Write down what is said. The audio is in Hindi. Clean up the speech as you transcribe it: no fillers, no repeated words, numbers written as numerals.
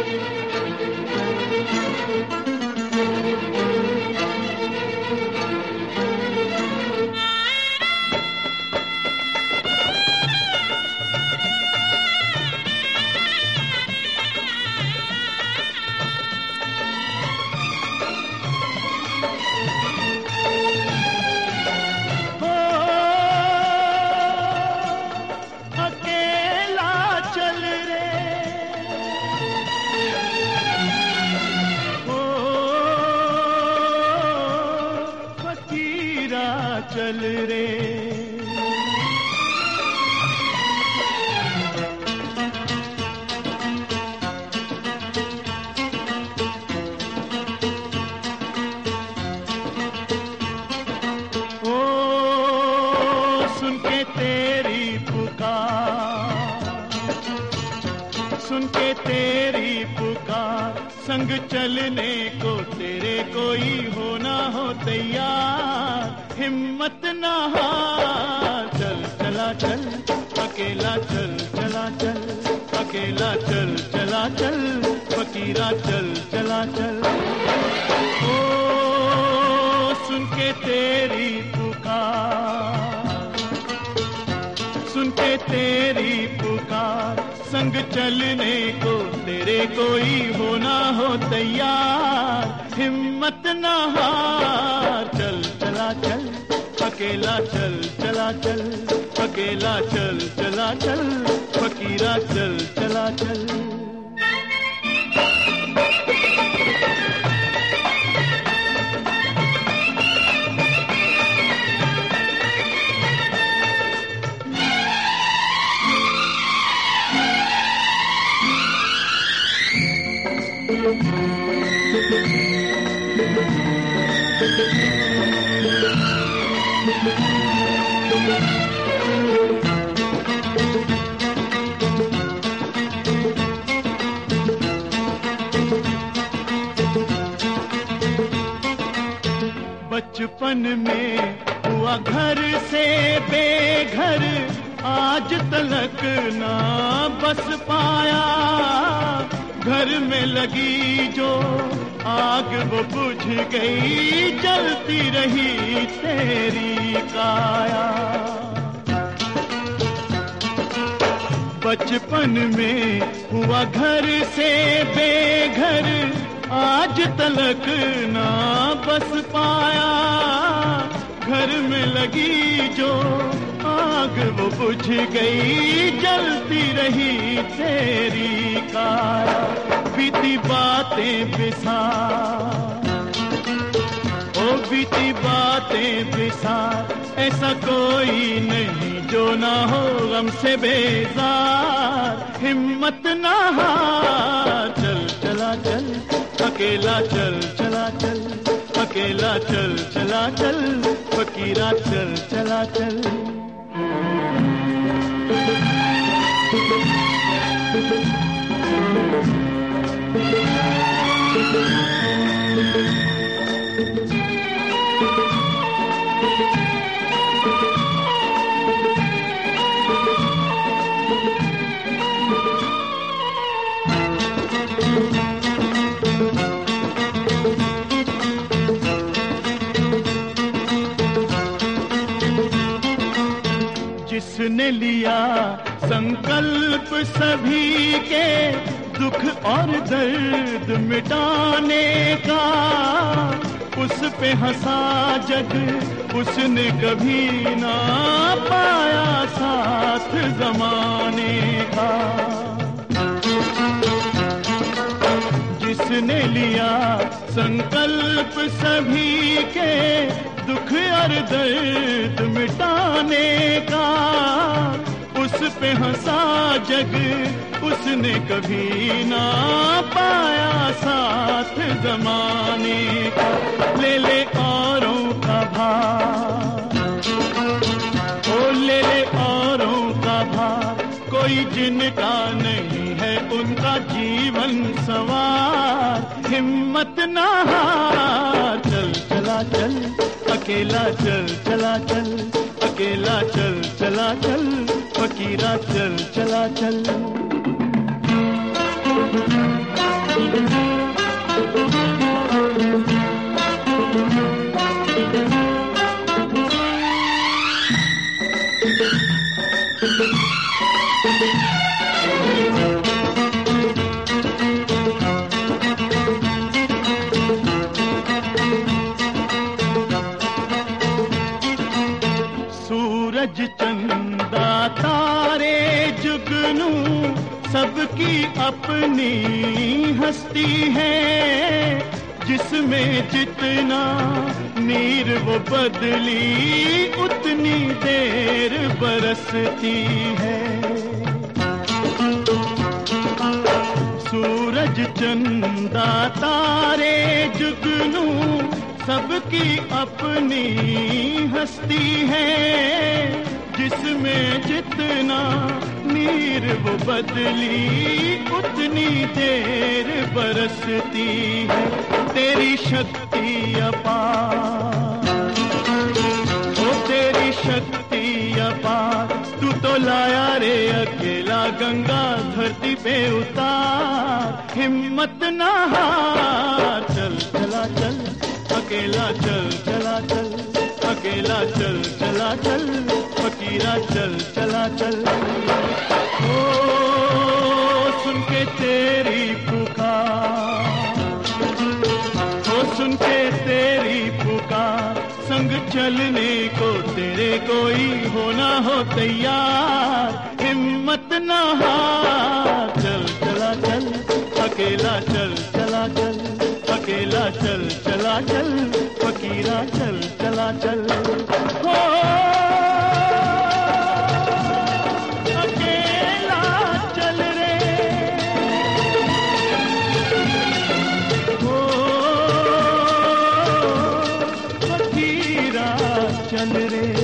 चल रे ओ सुन के तेरी पुकार, सुन के तेरी पुकार, संग चलने को तेरे कोई हो ना हो तैयार, हिम्मत ना हार, चल चला चल अकेला, चल चला चल अकेला, चल चला चल फकीरा, चल चला चल। ओ सुन के तेरी पुकार, सुन के तेरी पुकार, संग चलने को तेरे कोई हो ना हो तैयार, हिम्मत ना हार, चल चला चल अकेला, चल चला चल अकेला, चल चला चल फकीरा, चल चला चल। बचपन में हुआ घर से बेघर, आज तलक ना बस पाया, घर में लगी जो आग वो बुझ गई, जलती रही तेरी काया। बचपन में हुआ घर से बेघर, आज तलक ना बस पाया, घर में लगी जो आग वो बुझ गई, जलती रही तेरी काया। बीती बातें बिसार, ओ बीती बातें बिसार, ऐसा कोई नहीं जो ना हो गम से बेजार, हिम्मत ना हार, चल चला चल अकेला, चल चला चल अकेला, चल चला चल फकीरा, चल चला चल। जिसने लिया संकल्प सभी के दुख और दर्द मिटाने का, उस पे हंसा जग उसने कभी ना पाया साथ जमाने का। जिसने लिया संकल्प सभी के दुख और दर्द मिटाने का, उस पे हंसा जग उसने कभी ना पाया साथ जमाने का। ले ले औरों का भार, ओ ले ले औरों का भार, कोई जिनका नहीं है उनका जीवन सवार, हिम्मत ना हार, चल चला चल अकेला, चल चला चल अकेला, चल चला चल फकीरा, चल चला चल। सूरज चंदा तारे जुगनू सबकी अपनी हस्ती है, जिसमें जितना नीर वो बदली उतनी देर बरसती है। सूरज चंदा तारे जुगनू सबकी अपनी हस्ती है, जिसमें जितना नीर वो बदली उतनी देर बरसती है। तेरी शक्ति अपार, ओ तेरी शक्ति अपार, तू तो लाया रे अकेला गंगा धरती पे उतार। हिम्मत ना हार, चल चला चल अकेला, चल चला चल अकेला, चल चला चल फकीरा, चल चला चल। ओ सुन के तेरी पुकार, ओ सुन के तेरी पुकार, संग चलने को तेरे कोई हो ना हो तैयार। हिम्मत ना हार, चल चला चल अकेला, चल चला चल अकेला, चल चला चल फकीरा, चल चला चल। हो अकेला चल रे, हो फकीरा चल रे।